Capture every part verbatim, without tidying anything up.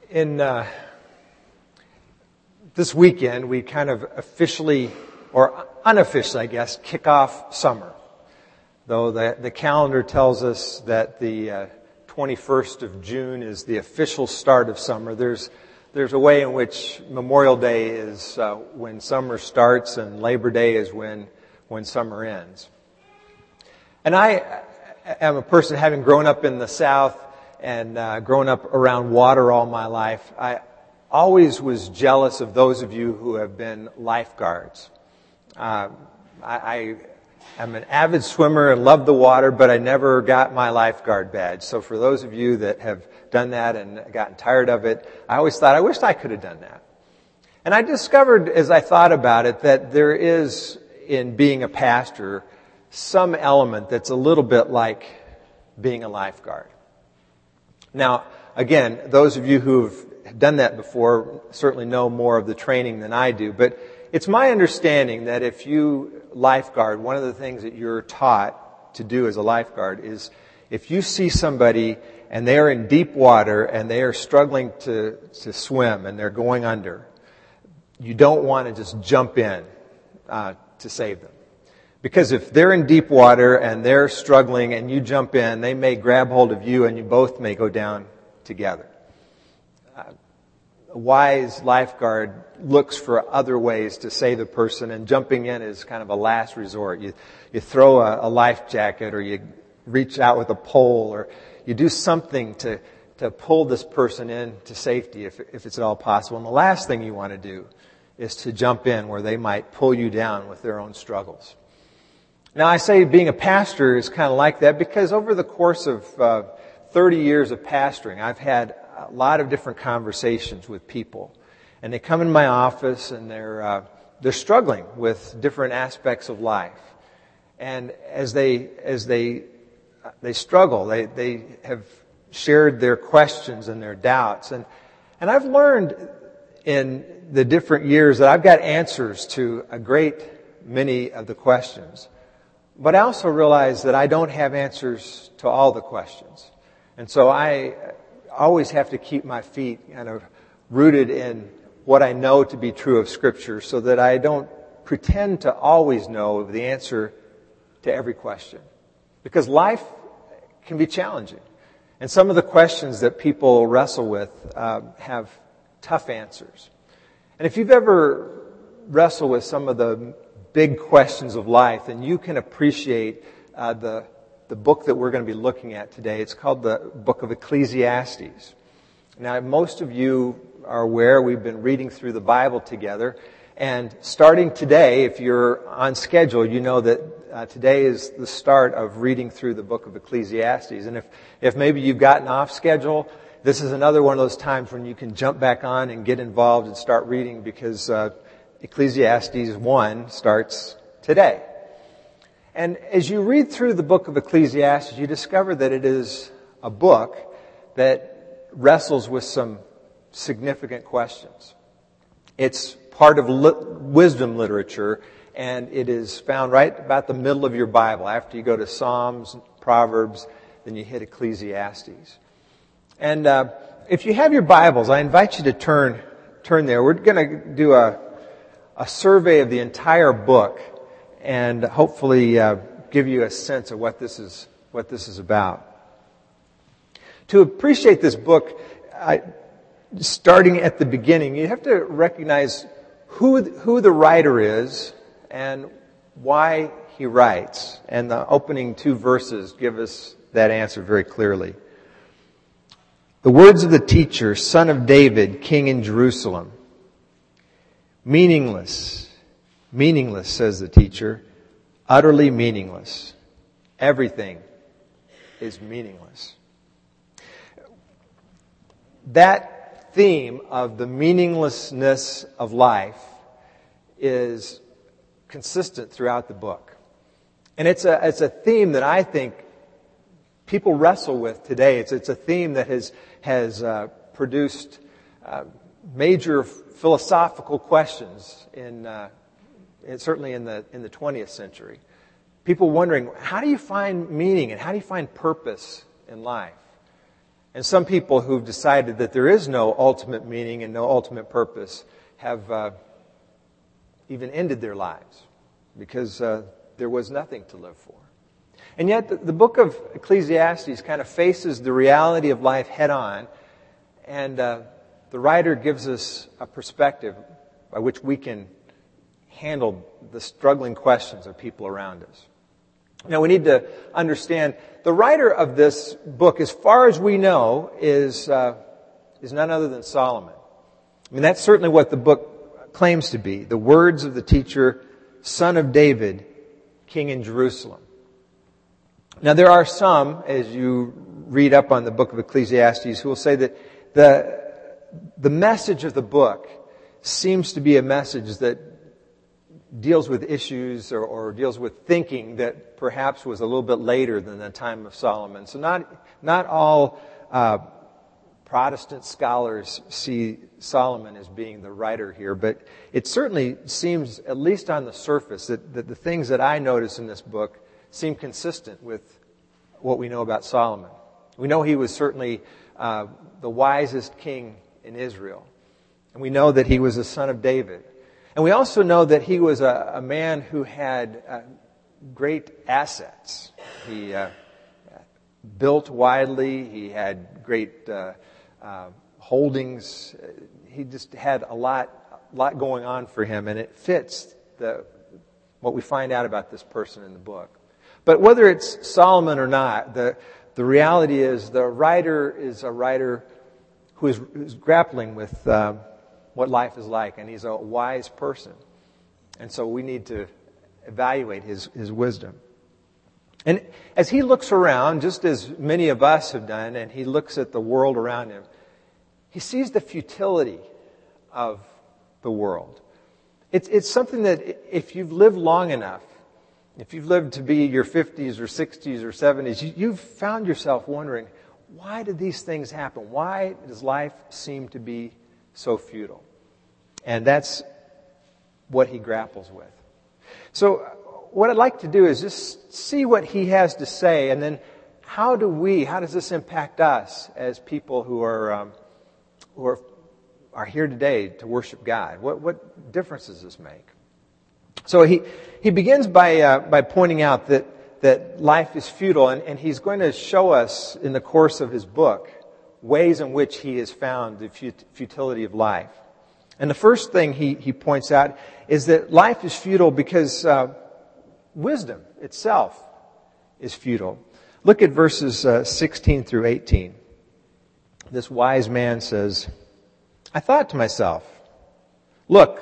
In uh, this weekend, we kind of officially, or unofficially, I guess, kick off summer. Though the, the calendar tells us that the uh, twenty-first of June is the official start of summer. There's there's a way in which Memorial Day is uh, when summer starts, and Labor Day is when when summer ends. And I am a person, having grown up in the South and uh, grown up around water all my life, I always was jealous of those of you who have been lifeguards. Uh, I, I am an avid swimmer and love the water, but I never got my lifeguard badge. So for those of you that have done that and gotten tired of it, I always thought, I wished I could have done that. And I discovered, as I thought about it, that there is, in being a pastor, some element that's a little bit like being a lifeguard. Now, again, those of you who've done that before certainly know more of the training than I do, but it's my understanding that if you lifeguard, one of the things that you're taught to do as a lifeguard is if you see somebody and they're in deep water and they are struggling to, to swim and they're going under, you don't want to just jump in uh, to save them. Because if they're in deep water and they're struggling and you jump in, they may grab hold of you and you both may go down together. Uh, a wise lifeguard looks for other ways to save the person, and jumping in is kind of a last resort. You, you throw a, a life jacket, or you reach out with a pole, or you do something to, to pull this person in to safety if, if it's at all possible. And the last thing you want to do is to jump in where they might pull you down with their own struggles. Now, I say being a pastor is kind of like that because over the course of uh, thirty years of pastoring, I've had a lot of different conversations with people. And they come in my office and they're uh, they're struggling with different aspects of life. And as they as they they struggle, they they have shared their questions and their doubts. And and I've learned in the different years that I've got answers to a great many of the questions. But I also realize that I don't have answers to all the questions. And so I always have to keep my feet kind of rooted in what I know to be true of Scripture so that I don't pretend to always know the answer to every question. Because life can be challenging. And some of the questions that people wrestle with uh, have tough answers. And if you've ever wrestled with some of the big questions of life, and you can appreciate uh, the the book that we're going to be looking at today. It's called the Book of Ecclesiastes. Now, most of you are aware we've been reading through the Bible together, and starting today, if you're on schedule, you know that uh, today is the start of reading through the Book of Ecclesiastes. And if if maybe you've gotten off schedule, this is another one of those times when you can jump back on and get involved and start reading because uh, Ecclesiastes one starts today. And as you read through the book of Ecclesiastes, you discover that it is a book that wrestles with some significant questions. It's part of li- wisdom literature, and it is found right about the middle of your Bible. After you go to Psalms, Proverbs, then you hit Ecclesiastes. And uh, if you have your Bibles, I invite you to turn turn there. We're going to do a a survey of the entire book and hopefully uh, give you a sense of what this is what this is about. To appreciate this book, I, starting at the beginning, you have to recognize who who the writer is and why he writes. And the opening two verses give us that answer very clearly. The words of the teacher, son of David, king in Jerusalem. Meaningless, meaningless, says the teacher, utterly meaningless. Everything is meaningless. That theme of the meaninglessness of life is consistent throughout the book. And it's a, it's a theme that I think people wrestle with today. It's, it's a theme that has, has uh, produced uh, major philosophical questions in, uh, in certainly in the in the twentieth century. People wondering, how do you find meaning and how do you find purpose in life? And some people who've decided that there is no ultimate meaning and no ultimate purpose have uh, even ended their lives because uh, there was nothing to live for. And yet the, the book of Ecclesiastes kind of faces the reality of life head on, and uh, the writer gives us a perspective by which we can handle the struggling questions of people around us. Now we need to understand the writer of this book, as far as we know, is uh, is none other than Solomon. I mean, that's certainly what the book claims to be. The words of the teacher, son of David, king in Jerusalem. Now there are some, as you read up on the book of Ecclesiastes, who will say that the the message of the book seems to be a message that deals with issues or, or deals with thinking that perhaps was a little bit later than the time of Solomon. So not not all uh, Protestant scholars see Solomon as being the writer here, but it certainly seems, at least on the surface, that, that the things that I notice in this book seem consistent with what we know about Solomon. We know he was certainly uh, the wisest king in Israel, and we know that he was a son of David. And we also know that he was a, a man who had uh, great assets. He uh, built widely. He had great uh, uh, holdings. He just had a lot, lot going on for him, and it fits the what we find out about this person in the book. But whether it's Solomon or not, the the reality is the writer is a writer who is, is grappling with Uh, what life is like, and he's a wise person. And so we need to evaluate his, his wisdom. And as he looks around, just as many of us have done, and he looks at the world around him, he sees the futility of the world. It's, it's something that if you've lived long enough, if you've lived to be your fifties or sixties or seventies, you, you've found yourself wondering, why did these things happen? Why does life seem to be so futile? And that's what he grapples with. So what I'd like to do is just see what he has to say, and then how do we, how does this impact us as people who are um, who are, are here today to worship God? What what difference does this make? So he he begins by uh, by pointing out that that life is futile, and, and he's going to show us in the course of his book ways in which he has found the futility of life. And the first thing he, he points out is that life is futile because uh, wisdom itself is futile. Look at verses uh, sixteen through eighteen. This wise man says, I thought to myself, look,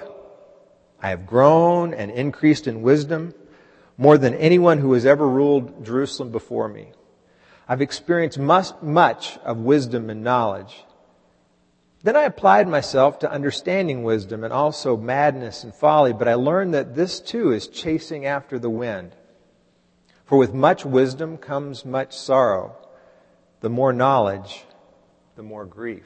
I have grown and increased in wisdom more than anyone who has ever ruled Jerusalem before me. I've experienced much, much of wisdom and knowledge. Then I applied myself to understanding wisdom and also madness and folly, but I learned that this too is chasing after the wind. For with much wisdom comes much sorrow. The more knowledge, the more grief.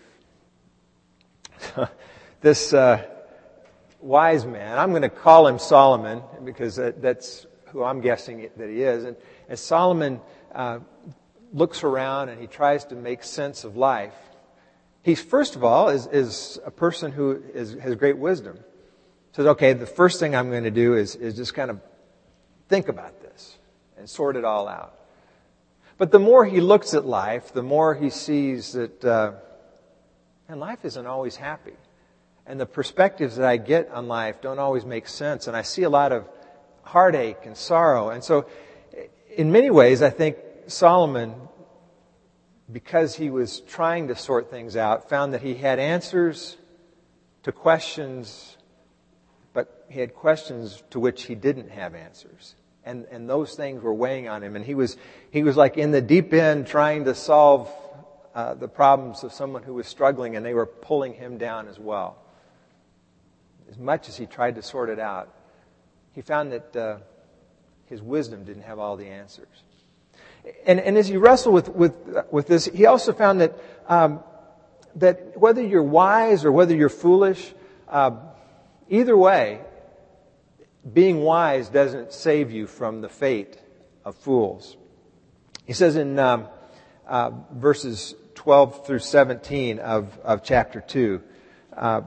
This uh, wise man, I'm going to call him Solomon because that's who I'm guessing that he is. And as Solomon uh, looks around and he tries to make sense of life, he first of all is, is a person who is, has great wisdom. Says, okay, the first thing I'm going to do is, is just kind of think about this and sort it all out. But the more he looks at life, the more he sees that, uh, man, life isn't always happy. And the perspectives that I get on life don't always make sense. And I see a lot of heartache and sorrow. And so in many ways, I think Solomon, because he was trying to sort things out, found that he had answers to questions, but he had questions to which he didn't have answers. And and those things were weighing on him. And he was he was like in the deep end trying to solve uh, the problems of someone who was struggling, and they were pulling him down as well. As much as he tried to sort it out, he found that uh, his wisdom didn't have all the answers. And, and as he wrestled with, with, with this, he also found that, um, that whether you're wise or whether you're foolish, uh, either way, being wise doesn't save you from the fate of fools. He says in um, uh, verses twelve through seventeen of, of chapter two. Uh,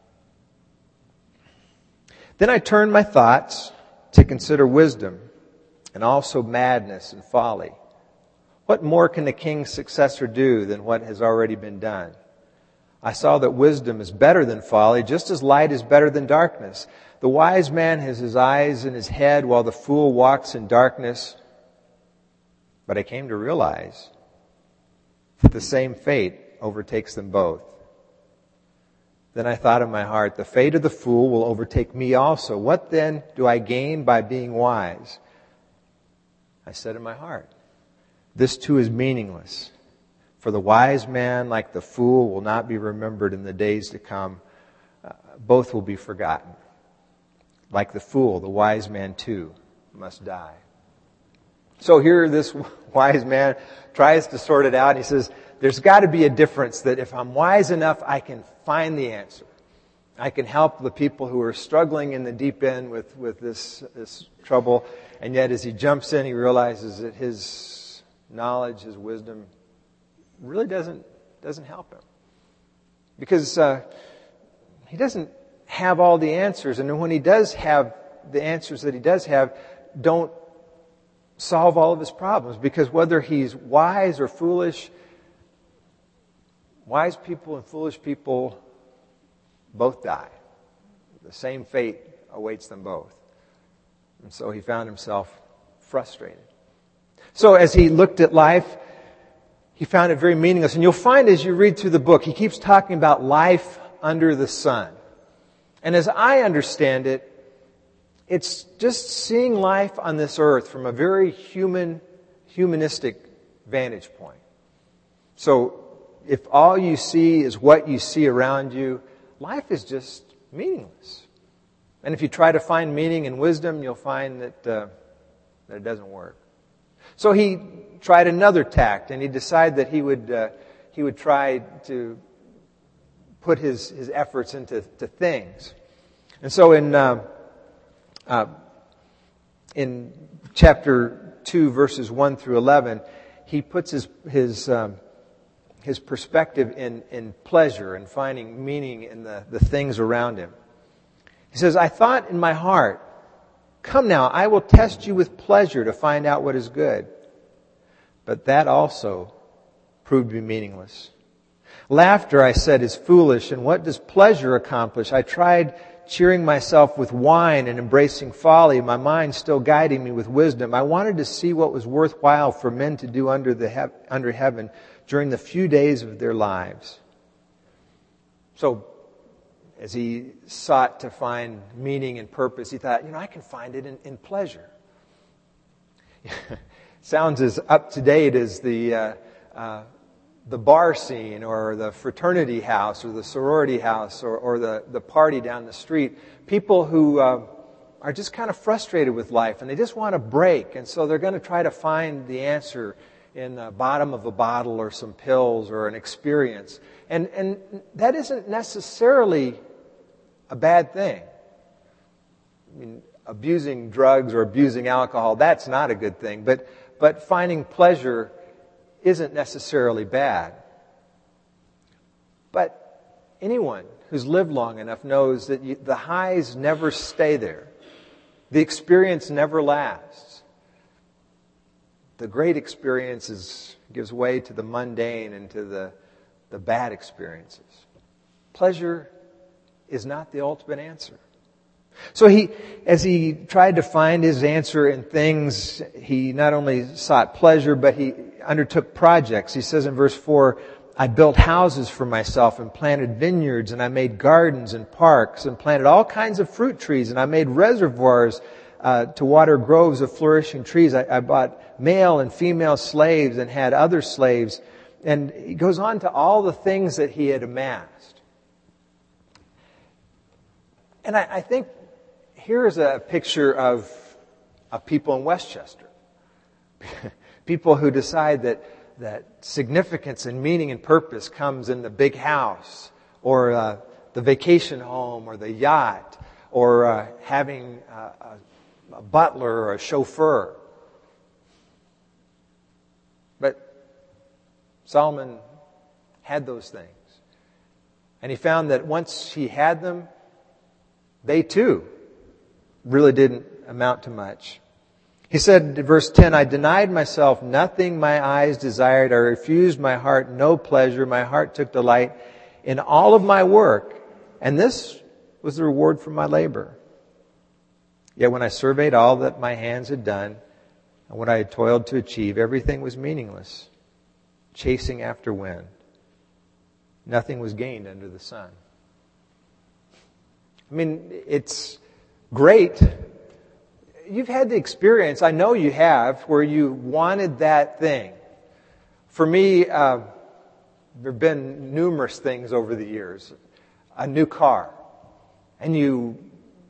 then I turned my thoughts to consider wisdom and also madness and folly. What more can the king's successor do than what has already been done? I saw that wisdom is better than folly, just as light is better than darkness. The wise man has his eyes in his head, while the fool walks in darkness. But I came to realize that the same fate overtakes them both. Then I thought in my heart, the fate of the fool will overtake me also. What then do I gain by being wise? I said in my heart, this too is meaningless. For the wise man, like the fool, will not be remembered in the days to come. Uh, both will be forgotten. Like the fool, the wise man too must die. So here this wise man tries to sort it out. He says, there's got to be a difference that if I'm wise enough, I can find the answer. I can help the people who are struggling in the deep end with, with this, this trouble. And yet as he jumps in, he realizes that his knowledge, his wisdom, really doesn't doesn't help him. Because uh, he doesn't have all the answers. And when he does have the answers that he does have, don't solve all of his problems. Because whether he's wise or foolish, wise people and foolish people both die. The same fate awaits them both. And so he found himself frustrated. So as he looked at life, he found it very meaningless. And you'll find as you read through the book, he keeps talking about life under the sun. And as I understand it, it's just seeing life on this earth from a very human, humanistic vantage point. So if all you see is what you see around you, life is just meaningless. And if you try to find meaning and wisdom, you'll find that, uh, that it doesn't work. So he tried another tact, and he decided that he would uh, he would try to put his, his efforts into to things. And so in uh, uh, in chapter two, verses one through eleven, he puts his his um, his perspective in in pleasure and finding meaning in the, the things around him. He says, "I thought in my heart, come now, I will test you with pleasure to find out what is good." But that also proved to be meaningless. Laughter, I said, is foolish, and what does pleasure accomplish? I tried cheering myself with wine and embracing folly, my mind still guiding me with wisdom. I wanted to see what was worthwhile for men to do under the he- under heaven during the few days of their lives. So, as he sought to find meaning and purpose, he thought, you know, I can find it in, in pleasure. Sounds as up to date as the uh, uh, the bar scene or the fraternity house or the sorority house or, or the, the party down the street. People who uh, are just kind of frustrated with life and they just want a break. And so they're going to try to find the answer in the bottom of a bottle or some pills or an experience. And, and that isn't necessarily a bad thing. I mean, abusing drugs or abusing alcohol, that's not a good thing. But but finding pleasure isn't necessarily bad. But anyone who's lived long enough knows that you, the highs never stay there. The experience never lasts. The great experience is, gives way to the mundane and to the, the bad experiences. Pleasure is not the ultimate answer. So he, as he tried to find his answer in things, he not only sought pleasure, but he undertook projects. He says in verse four, I built houses for myself and planted vineyards, and I made gardens and parks and planted all kinds of fruit trees, and I made reservoirs uh, to water groves of flourishing trees. I, I bought male and female slaves and had other slaves. And he goes on to all the things that he had amassed. And I, I think here is a picture of, of people in Westchester. People who decide that, that significance and meaning and purpose comes in the big house or uh, the vacation home or the yacht or uh, having uh, a, a butler or a chauffeur. But Solomon had those things. And he found that once he had them, they too really didn't amount to much. He said, verse ten, I denied myself nothing my eyes desired. I refused my heart no pleasure. My heart took delight in all of my work. And this was the reward for my labor. Yet when I surveyed all that my hands had done and what I had toiled to achieve, everything was meaningless, chasing after wind. Nothing was gained under the sun. I mean, it's great. You've had the experience, I know you have, where you wanted that thing. For me, uh, there have been numerous things over the years. A new car. And you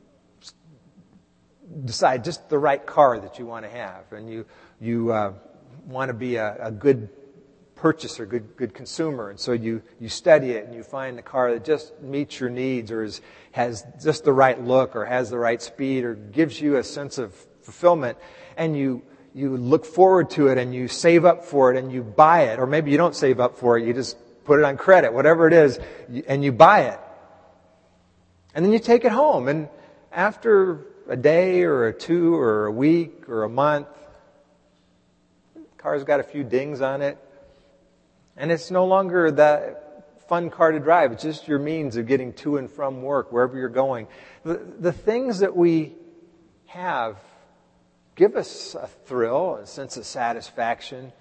decide just the right car that you want to have. And you you uh, want to be a, a good purchaser, good good consumer. And so you, you study it and you find the car that just meets your needs or is, has just the right look or has the right speed or gives you a sense of fulfillment. And you you look forward to it and you save up for it and you buy it. Or maybe you don't save up for it, you just put it on credit, whatever it is, and you buy it. And then you take it home. And after a day or a two or a week or a month, the car's got a few dings on it. And it's no longer that fun car to drive. It's just your means of getting to and from work, wherever you're going. The, the things that we have give us a thrill, a sense of satisfaction,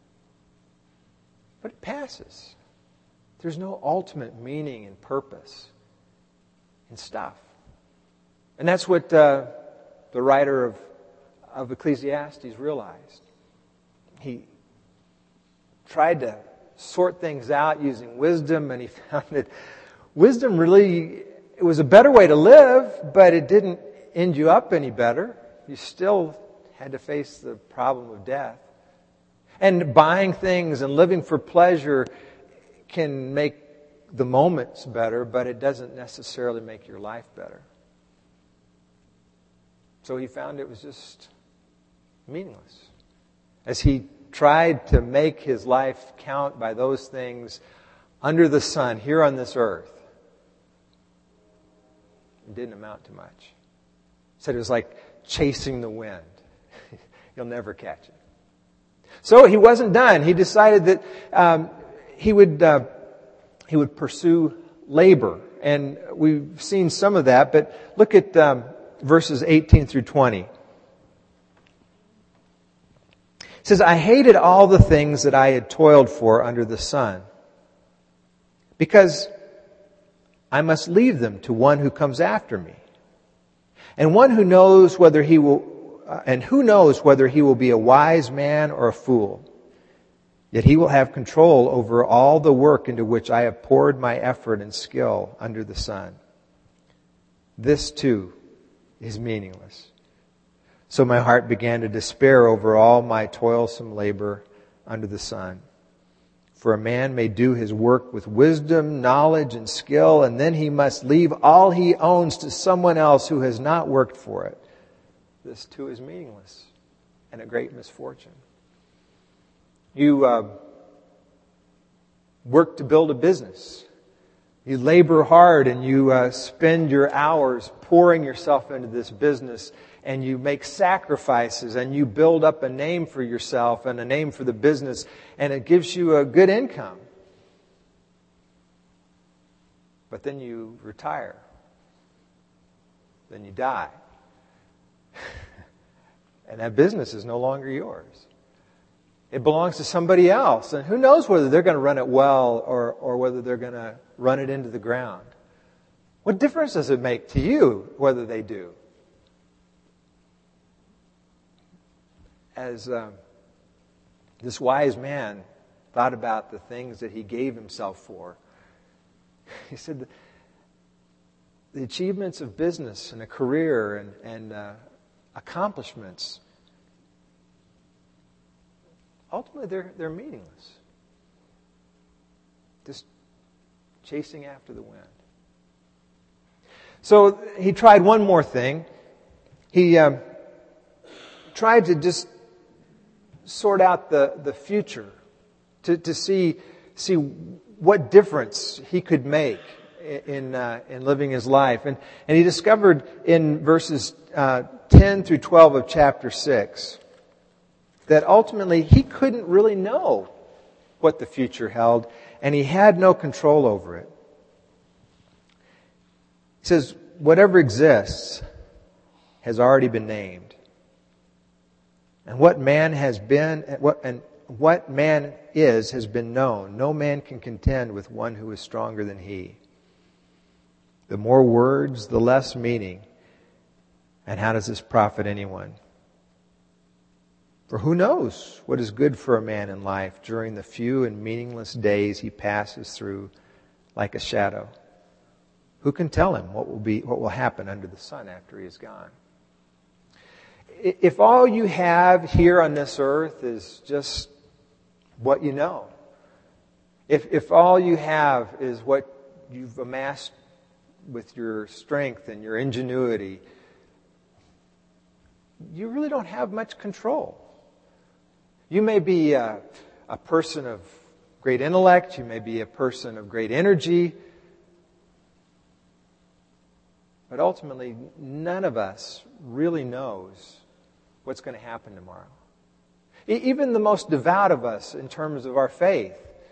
but it passes. There's no ultimate meaning and purpose in stuff. And that's what uh, the writer of, of Ecclesiastes realized. He tried to sort things out using wisdom, and he found that wisdom really, it was a better way to live, but it didn't end you up any better. You still had to face the problem of death. And buying things and living for pleasure can make the moments better, but it doesn't necessarily make your life better. So he found it was just meaningless. As he tried to make his life count by those things under the sun here on this earth, it didn't amount to much. He said it was like chasing the wind. You'll never catch it. So he wasn't done. He decided that um, he would uh, he would pursue labor, and we've seen some of that. But look at um, verses eighteen through twenty. It says, I hated all the things that I had toiled for under the sun, because I must leave them to one who comes after me, and one who knows whether he will, uh, and who knows whether he will be a wise man or a fool. Yet he will have control over all the work into which I have poured my effort and skill under the sun. This too is meaningless. So my heart began to despair over all my toilsome labor under the sun. For a man may do his work with wisdom, knowledge, and skill, and then he must leave all he owns to someone else who has not worked for it. This too is meaningless and a great misfortune. You uh, work to build a business. You labor hard and you uh, spend your hours pouring yourself into this business, and you make sacrifices and you build up a name for yourself and a name for the business, and it gives you a good income. But then you retire. Then you die. And that business is no longer yours. It belongs to somebody else. And who knows whether they're going to run it well or, or whether they're going to run it into the ground. What difference does it make to you whether they do? As um, this wise man thought about the things that he gave himself for, he said the, the achievements of business and a career and, and uh, accomplishments, ultimately, they're, they're meaningless. Just chasing after the wind. So he tried one more thing. He um, tried to just sort out the, the future, to, to see see what difference he could make in uh, in living his life. And, and he discovered in verses uh, ten through twelve of chapter six that ultimately he couldn't really know what the future held, and he had no control over it. He says, whatever exists has already been named. And what man has been, what, and what man is has been known. No man can contend with one who is stronger than he. The more words, the less meaning. And how does this profit anyone? For who knows what is good for a man in life during the few and meaningless days he passes through like a shadow? Who can tell him what will be, what will happen under the sun after he is gone? If all you have here on this earth is just what you know, if if all you have is what you've amassed with your strength and your ingenuity, you really don't have much control. You may be a, a person of great intellect, you may be a person of great energy, but ultimately none of us really knows what's going to happen tomorrow. Even the most devout of us in terms of our faith,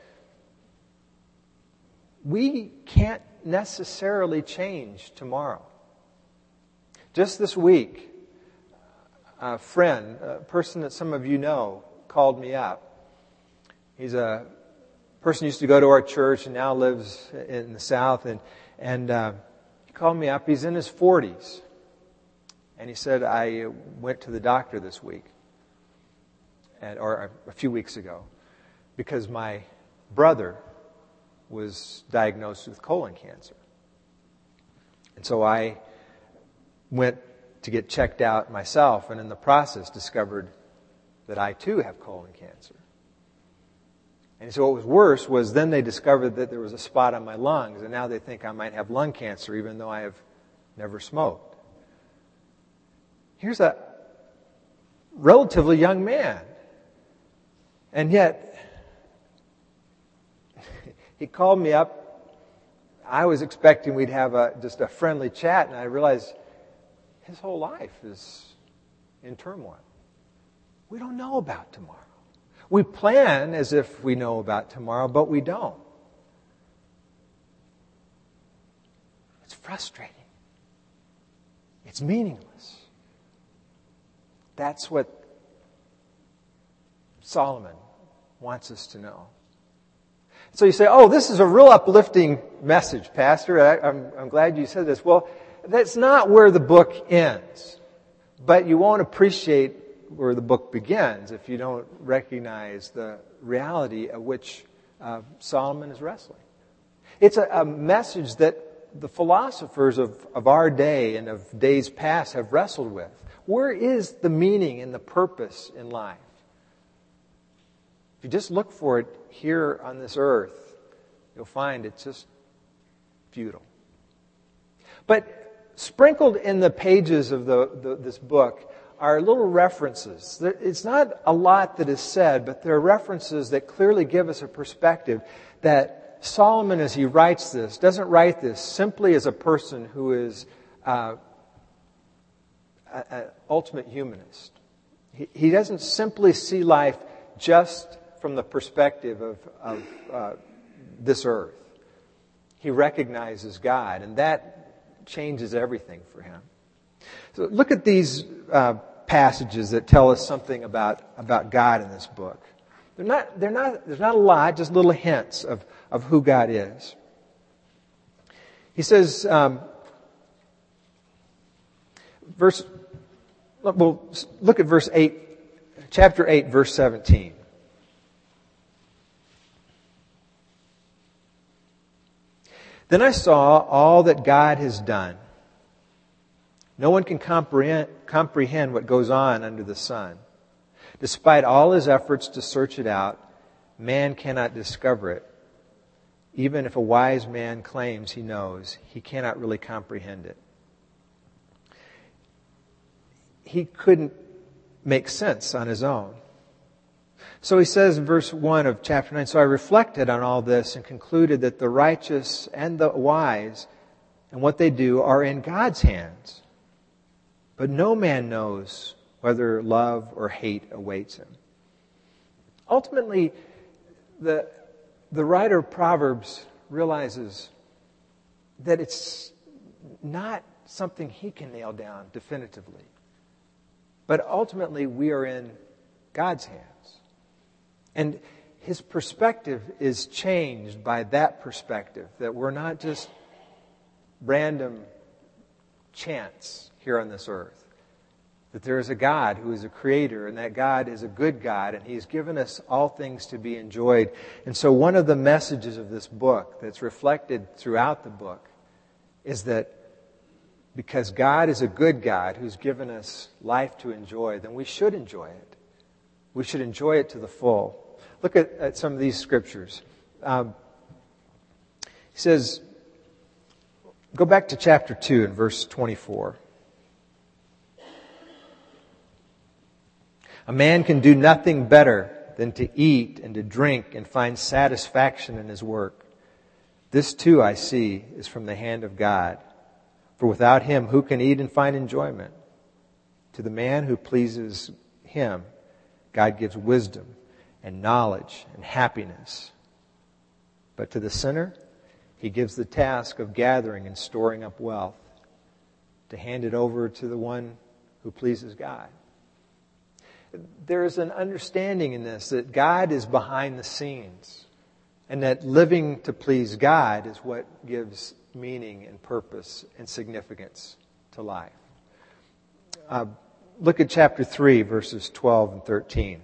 we can't necessarily change tomorrow. Just this week, a friend, a person that some of you know, called me up. He's a person who used to go to our church and now lives in the South, and and uh, he called me up. He's in his forties. And he said, I went to the doctor this week, and, or a few weeks ago, because my brother was diagnosed with colon cancer. And so I went to get checked out myself, and in the process discovered that I too have colon cancer. And so what was worse was then they discovered that there was a spot on my lungs, and now they think I might have lung cancer even though I have never smoked. Here's a relatively young man. And yet, he called me up. I was expecting we'd have a, just a friendly chat, and I realized his whole life is in turmoil. We don't know about tomorrow. We plan as if we know about tomorrow, but we don't. It's frustrating. It's meaningless. That's what Solomon wants us to know. So you say, oh, this is a real uplifting message, Pastor. I, I'm, I'm glad you said this. Well, that's not where the book ends. But you won't appreciate where the book begins if you don't recognize the reality of which uh, Solomon is wrestling. It's a, a message that the philosophers of, of our day and of days past have wrestled with. Where is the meaning and the purpose in life? If you just look for it here on this earth, you'll find it's just futile. But sprinkled in the pages of the, the, this book are little references. It's not a lot that is said, but there are references that clearly give us a perspective that Solomon, as he writes this, doesn't write this simply as a person who is uh, an ultimate humanist. He, he doesn't simply see life just from the perspective of, of uh, this earth. He recognizes God, and that changes everything for him. So look at these uh, passages that tell us something about, about God in this book. They're not, they're not, there's not a lot, just little hints of, of who God is. He says, um, verse, well, look at verse eight, chapter eight, verse seventeen. Then I saw all that God has done. No one can comprehend, comprehend what goes on under the sun. Despite all his efforts to search it out, man cannot discover it. Even if a wise man claims he knows, he cannot really comprehend it. He couldn't make sense on his own. So he says in verse one of chapter nine, so I reflected on all this and concluded that the righteous and the wise and what they do are in God's hands. But no man knows whether love or hate awaits him. Ultimately, the, the writer of Proverbs realizes that it's not something he can nail down definitively. But ultimately, we are in God's hands. And his perspective is changed by that perspective, that we're not just random chance here on this earth. That there is a God who is a creator, and that God is a good God, and He's given us all things to be enjoyed. And so one of the messages of this book that's reflected throughout the book is that because God is a good God who's given us life to enjoy, then we should enjoy it. We should enjoy it to the full. Look at, at some of these scriptures. Um, he says, go back to chapter two and verse twenty-four. A man can do nothing better than to eat and to drink and find satisfaction in his work. This too, I see, is from the hand of God. For without Him, who can eat and find enjoyment? To the man who pleases Him, God gives wisdom and knowledge and happiness. But to the sinner, He gives the task of gathering and storing up wealth, to hand it over to the one who pleases God. There is an understanding in this that God is behind the scenes, and that living to please God is what gives meaning and purpose and significance to life. Uh, look at chapter three, verses twelve and thirteen.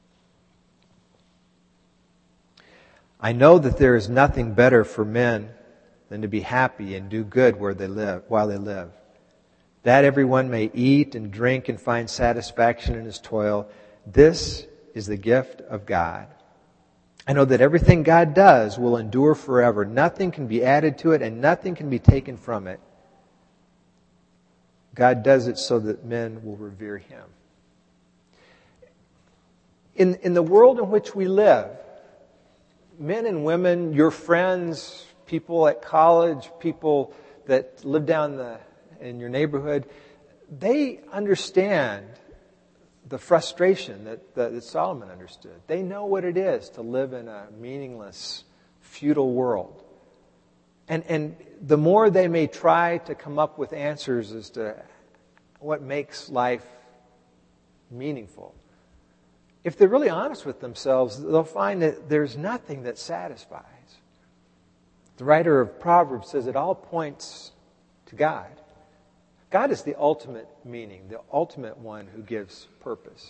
I know that there is nothing better for men than to be happy and do good where they live, while they live. That everyone may eat and drink and find satisfaction in his toil. This is the gift of God. I know that everything God does will endure forever. Nothing can be added to it and nothing can be taken from it. God does it so that men will revere Him. In, in the world in which we live, men and women, your friends, people at college, people that live down the in your neighborhood, they understand the frustration that, that, that Solomon understood. They know what it is to live in a meaningless, futile world. And, and the more they may try to come up with answers as to what makes life meaningful, if they're really honest with themselves, they'll find that there's nothing that satisfies. The writer of Proverbs says it all points to God. God is the ultimate meaning, the ultimate one who gives purpose.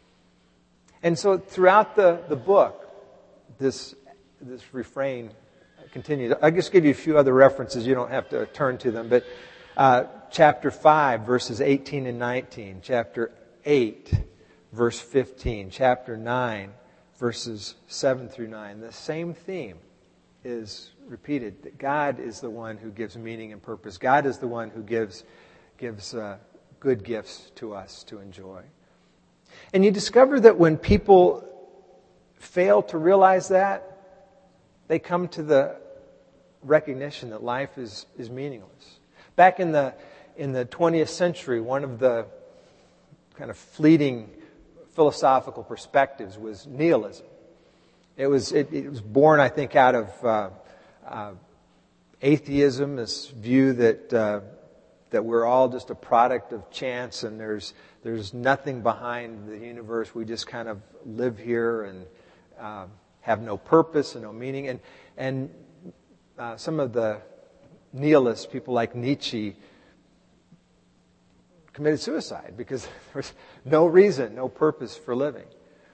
And so throughout the, the book, this, this refrain continues. I'll just give you a few other references. You don't have to turn to them. But uh, chapter five, verses eighteen and nineteen. Chapter eight, verse fifteen. Chapter nine, verses seven through nine. The same theme is repeated. That God is the one who gives meaning and purpose. God is the one who gives gives uh, good gifts to us to enjoy. And you discover that when people fail to realize that, they come to the recognition that life is, is meaningless. Back in the in the twentieth century, one of the kind of fleeting philosophical perspectives was nihilism. It was it, it was born, I think, out of uh, uh, atheism, this view that uh, that we're all just a product of chance and there's there's nothing behind the universe. We just kind of live here and uh, have no purpose and no meaning. And and uh, some of the nihilists, people like Nietzsche, committed suicide because there was no reason, no purpose for living.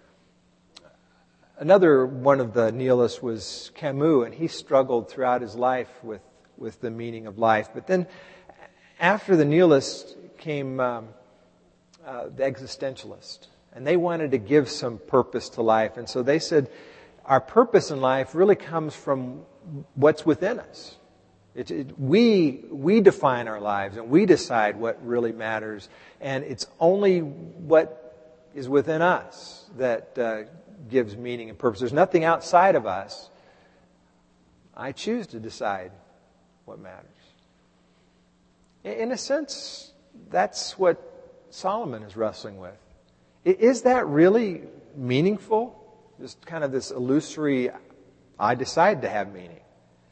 Another one of the nihilists was Camus, and he struggled throughout his life with, with the meaning of life. But then after the nihilists came um, uh, the existentialists, and they wanted to give some purpose to life. And so they said, our purpose in life really comes from what's within us. It, it, we we define our lives, and we decide what really matters. And it's only what is within us that uh, gives meaning and purpose. There's nothing outside of us. I choose to decide what matters. In a sense, that's what Solomon is wrestling with. Is that really meaningful? Just kind of this illusory, I decide to have meaning.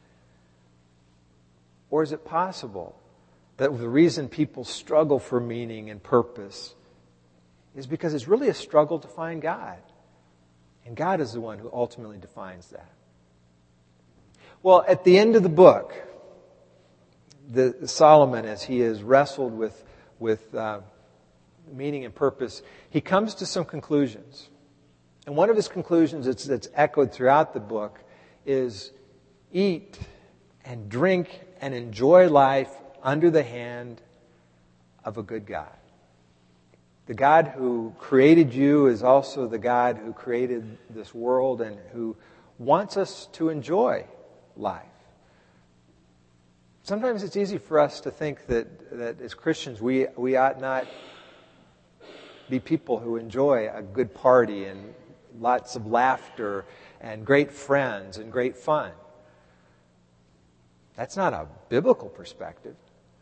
Or is it possible that the reason people struggle for meaning and purpose is because it's really a struggle to find God? And God is the one who ultimately defines that. Well, at the end of the book, the, Solomon, as he has wrestled with, with uh, meaning and purpose, he comes to some conclusions. And one of his conclusions that's, that's echoed throughout the book is eat and drink and enjoy life under the hand of a good God. The God who created you is also the God who created this world and who wants us to enjoy life. Sometimes it's easy for us to think that, that as Christians we, we ought not be people who enjoy a good party and lots of laughter and great friends and great fun. That's not a biblical perspective.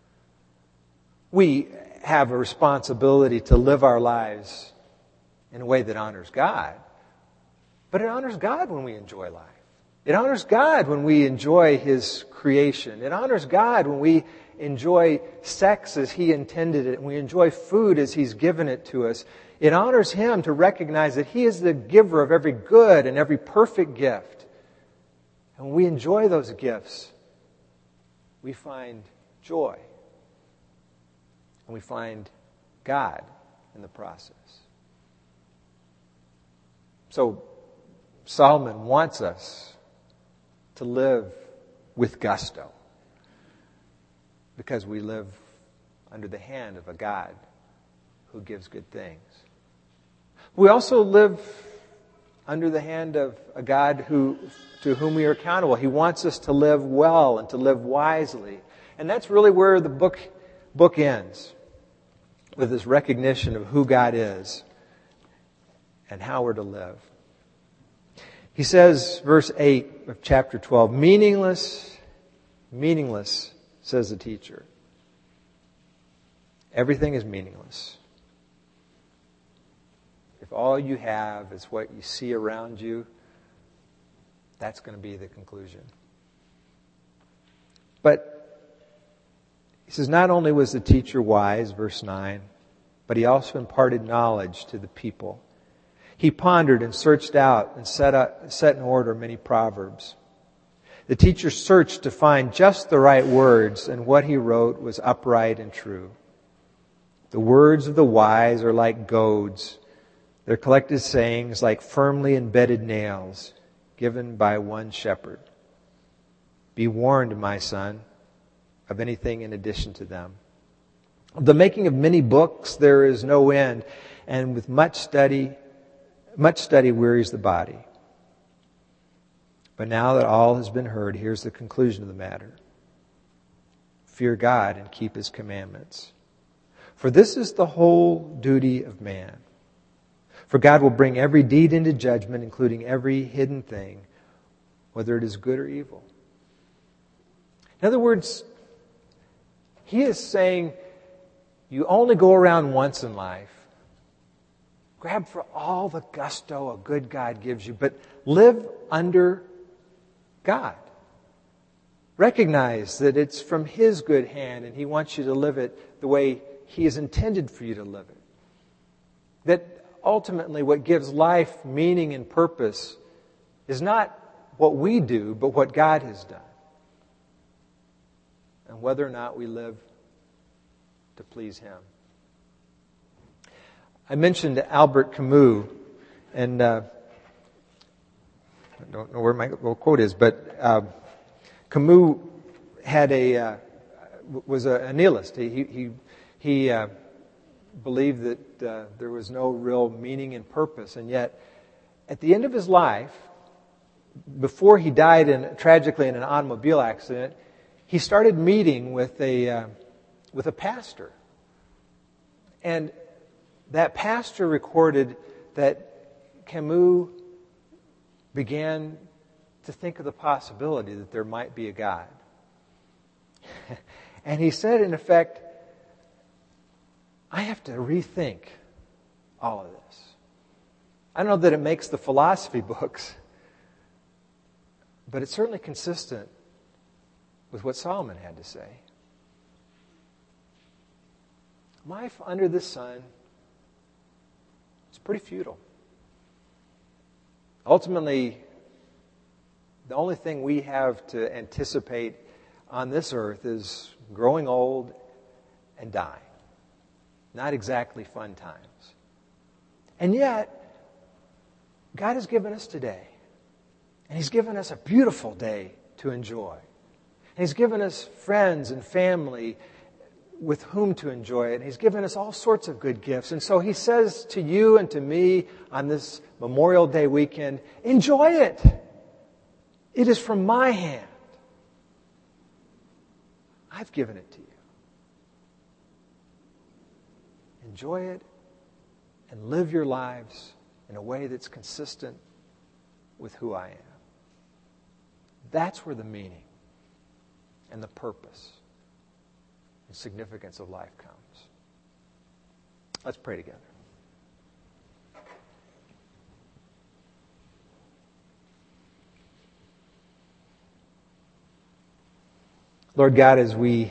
We have a responsibility to live our lives in a way that honors God. But it honors God when we enjoy life. It honors God when we enjoy His creation. It honors God when we enjoy sex as He intended it, and we enjoy food as He's given it to us. It honors Him to recognize that He is the giver of every good and every perfect gift. And when we enjoy those gifts, we find joy. And we find God in the process. So Solomon wants us to live with gusto, because we live under the hand of a God who gives good things. We also live under the hand of a God who, to whom we are accountable. He wants us to live well and to live wisely. And that's really where the book, book ends, with this recognition of who God is and how we're to live. He says, verse eight of chapter twelve, meaningless, meaningless, says the teacher. Everything is meaningless. If all you have is what you see around you, that's going to be the conclusion. But he says, not only was the teacher wise, verse nine, but he also imparted knowledge to the people. He pondered and searched out and set, up, set in order many proverbs. The teacher searched to find just the right words, and what he wrote was upright and true. The words of the wise are like goads, their collected sayings like firmly embedded nails given by one shepherd. Be warned, my son, of anything in addition to them. Of the making of many books there is no end, and with much study, much study wearies the body. But now that all has been heard, here's the conclusion of the matter. Fear God and keep His commandments. For this is the whole duty of man. For God will bring every deed into judgment, including every hidden thing, whether it is good or evil. In other words, he is saying, you only go around once in life. Grab for all the gusto a good God gives you, but live under God. Recognize that it's from His good hand, and He wants you to live it the way He has intended for you to live it. That ultimately what gives life meaning and purpose is not what we do, but what God has done. And whether or not we live to please Him. I mentioned Albert Camus, and uh, I don't know where my quote is, but uh, Camus had a uh, was a, a nihilist. He he he uh, believed that uh, there was no real meaning and purpose, and yet at the end of his life, before he died in tragically in an automobile accident, he started meeting with a uh, with a pastor, and that pastor recorded that Camus began to think of the possibility that there might be a God. And he said, in effect, I have to rethink all of this. I don't know that it makes the philosophy books, but it's certainly consistent with what Solomon had to say. Life under the sun is pretty futile. Ultimately, the only thing we have to anticipate on this earth is growing old and dying. Not exactly fun times. And yet, God has given us today. And He's given us a beautiful day to enjoy. And He's given us friends and family with whom to enjoy it. And He's given us all sorts of good gifts. And so He says to you and to me on this Memorial Day weekend, enjoy it. It is from my hand. I've given it to you. Enjoy it and live your lives in a way that's consistent with who I am. That's where the meaning and the purpose and significance of life comes. Let's pray together. Lord God, as we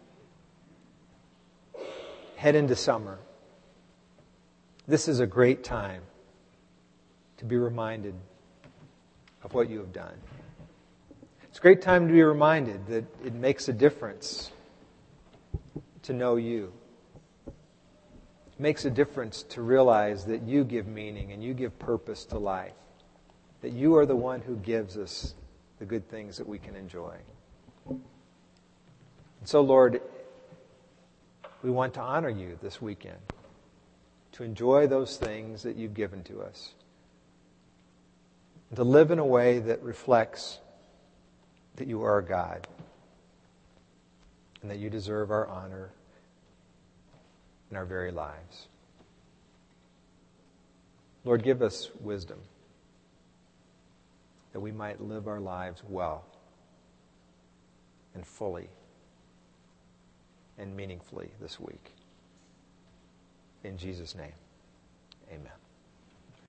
head into summer, this is a great time to be reminded of what you have done. It's a great time to be reminded that it makes a difference to know you. It makes a difference to realize that you give meaning and you give purpose to life. That you are the one who gives us the good things that we can enjoy. And so, Lord, we want to honor you this weekend, to enjoy those things that you've given to us, and to live in a way that reflects that you are God and that you deserve our honor in our very lives. Lord, give us wisdom that we might live our lives well and fully and meaningfully this week. In Jesus' name, amen.